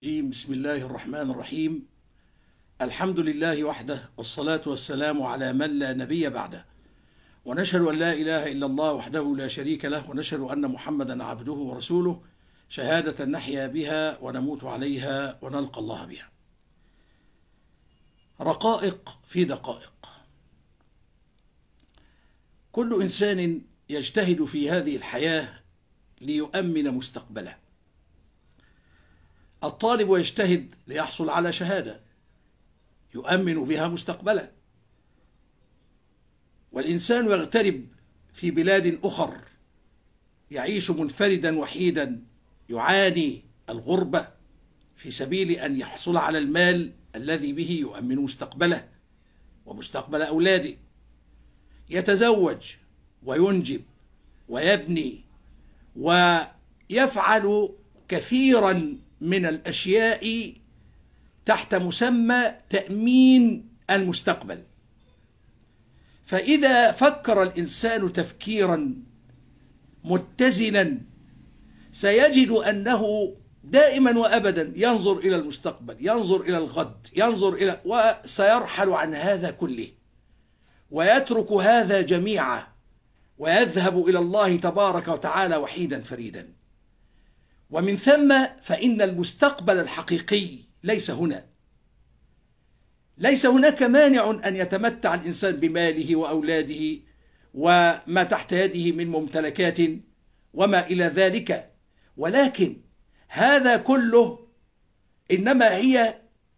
بسم الله الرحمن الرحيم. الحمد لله وحده، والصلاة والسلام على من لا نبي بعده، ونشهد أن لا إله إلا الله وحده لا شريك له، ونشهد أن محمدا عبده ورسوله، شهادة نحيا بها ونموت عليها ونلقى الله بها. رقائق في دقائق. كل إنسان يجتهد في هذه الحياة ليؤمن مستقبله. الطالب يجتهد ليحصل على شهادة يؤمن بها مستقبله، والإنسان يغترب في بلاد أخر، يعيش منفردا وحيدا، يعاني الغربة في سبيل أن يحصل على المال الذي به يؤمن مستقبله ومستقبل أولاده. يتزوج وينجب ويبني ويفعل كثيرا من الأشياء تحت مسمى تأمين المستقبل. فإذا فكر الإنسان تفكيرا متزنا سيجد أنه دائما وأبدا ينظر إلى المستقبل، ينظر إلى الغد، وسيرحل عن هذا كله ويترك هذا جميعا ويذهب إلى الله تبارك وتعالى وحيدا فريدا. ومن ثم فإن المستقبل الحقيقي ليس هنا. ليس هناك مانع أن يتمتع الإنسان بماله وأولاده وما تحت يده من ممتلكات وما إلى ذلك، ولكن هذا كله إنما هي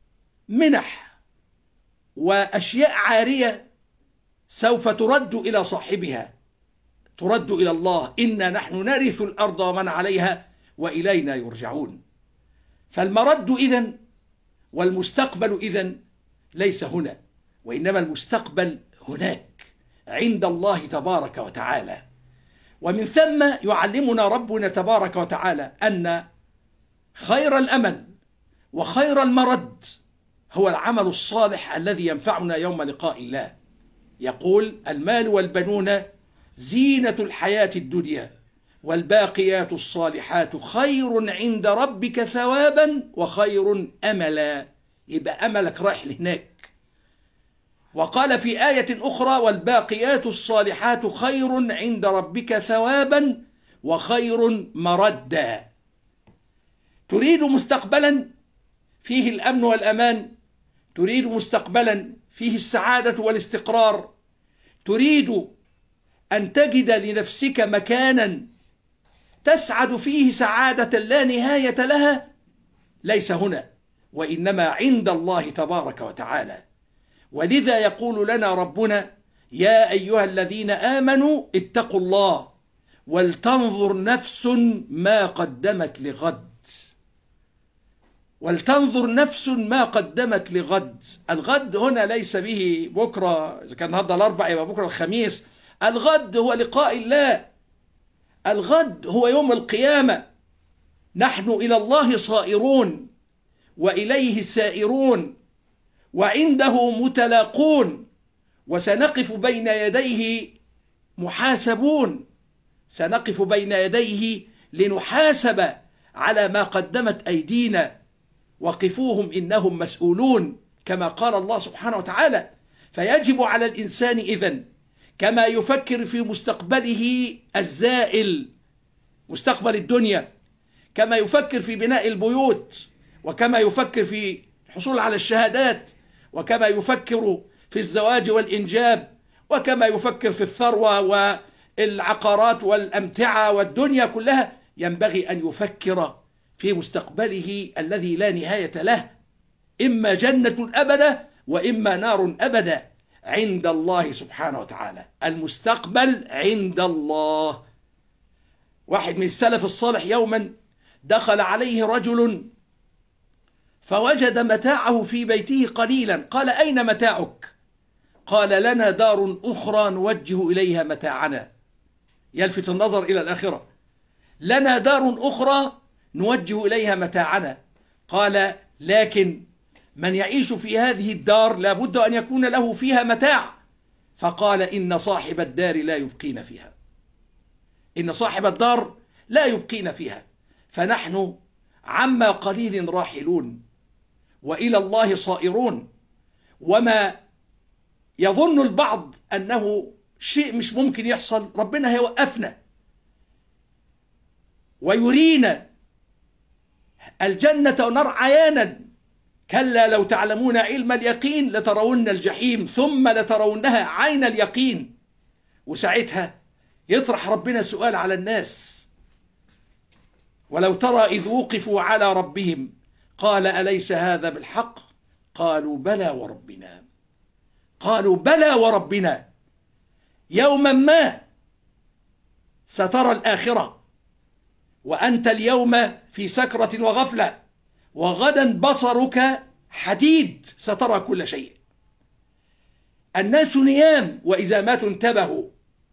منح وأشياء عارية سوف ترد إلى صاحبها، ترد إلى الله: إنا نحن نرث الأرض ومن عليها وإلينا يرجعون. فالمرد إذن والمستقبل إذن ليس هنا، وإنما المستقبل هناك عند الله تبارك وتعالى. ومن ثم يعلمنا ربنا تبارك وتعالى أن خير الأمل وخير المرد هو العمل الصالح الذي ينفعنا يوم لقاء الله. يقول: المال والبنون زينة الحياة الدنيا والباقيات الصالحات خير عند ربك ثوابا وخير أملا. يبقى أملك رايح لهناك. وقال في آية أخرى: والباقيات الصالحات خير عند ربك ثوابا وخير مردا. تريد مستقبلا فيه الأمن والأمان، تريد مستقبلا فيه السعادة والاستقرار، تريد أن تجد لنفسك مكانا تسعد فيه سعادة لا نهاية لها، ليس هنا وإنما عند الله تبارك وتعالى. ولذا يقول لنا ربنا: يا أيها الذين آمنوا اتقوا الله ولتنظر نفس ما قدمت لغد. ولتنظر نفس ما قدمت لغد. الغد هنا ليس به بكرة، إذا كان النهارده الأربع يبقى بكرة الخميس. الغد هو لقاء الله، الغد هو يوم القيامة. نحن إلى الله صائرون وإليه سائرون وعنده متلاقون، وسنقف بين يديه محاسبون. سنقف بين يديه لنحاسب على ما قدمت أيدينا، وقفوهم إنهم مسؤولون، كما قال الله سبحانه وتعالى. فيجب على الإنسان إذن كما يفكر في مستقبله الزائل، مستقبل الدنيا، كما يفكر في بناء البيوت، وكما يفكر في الحصول على الشهادات، وكما يفكر في الزواج والإنجاب، وكما يفكر في الثروة والعقارات والأمتعة والدنيا كلها، ينبغي أن يفكر في مستقبله الذي لا نهاية له، إما جنة أبدا وإما نار أبدا عند الله سبحانه وتعالى. المستقبل عند الله. واحد من السلف الصالح يوما دخل عليه رجل فوجد متاعه في بيته قليلا. قال: أين متاعك؟ قال: لنا دار أخرى نوجه إليها متاعنا. يلفت النظر إلى الآخرة. لنا دار أخرى نوجه إليها متاعنا. قال: لكن من يعيش في هذه الدار لابد أن يكون له فيها متاع. فقال: إن صاحب الدار لا يبقين فيها. إن صاحب الدار لا يبقين فيها. فنحن عما قليل راحلون وإلى الله صائرون. وما يظن البعض أنه شيء مش ممكن يحصل، ربنا هيوقفنا ويرينا الجنة ونار عيانا. كلا لو تعلمون علم اليقين لترون الجحيم ثم لترونها عين اليقين. وساعتها يطرح ربنا سؤال على الناس: ولو ترى إذ وقفوا على ربهم قال أليس هذا بالحق؟ قالوا بلى وربنا. قالوا بلى وربنا. يوما ما سترى الآخرة وأنت اليوم في سكرة وغفلة، وغدا بصرك حديد سترى كل شيء. الناس نيام وإذا ماتوا انتبهوا.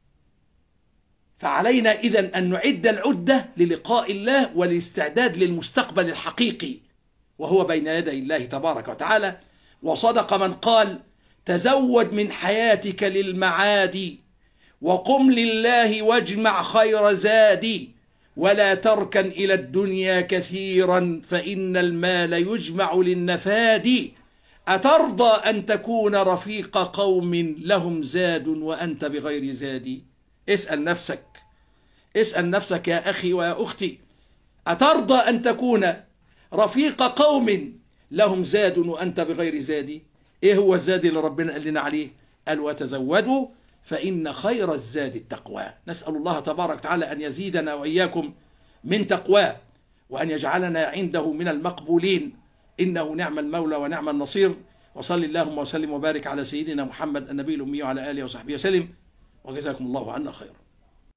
فعلينا إذن أن نعد العدة للقاء الله والاستعداد للمستقبل الحقيقي وهو بين يدي الله تبارك وتعالى. وصدق من قال: تزود من حياتك للمعاد وقم لله واجمع خير زادي، ولا تركن إلى الدنيا كثيرا فإن المال يجمع للنفاد. أترضى أن تكون رفيق قوم لهم زاد وأنت بغير زاد؟ اسأل نفسك، اسأل نفسك يا أخي ويا أختي، أترضى أن تكون رفيق قوم لهم زاد وأنت بغير زاد؟ إيه هو الزاد اللي ربنا قال لنا عليه؟ قال: وتزودوا فإن خير الزاد التقوى. نسأل الله تبارك وتعالى أن يزيدنا وإياكم من تقواه، وأن يجعلنا عنده من المقبولين، إنه نعم المولى ونعم النصير. وصل اللهم وسلم وبارك على سيدنا محمد النبي الأمي وعلى آله وصحبه وسلم، وجزاكم الله عنا خيرا.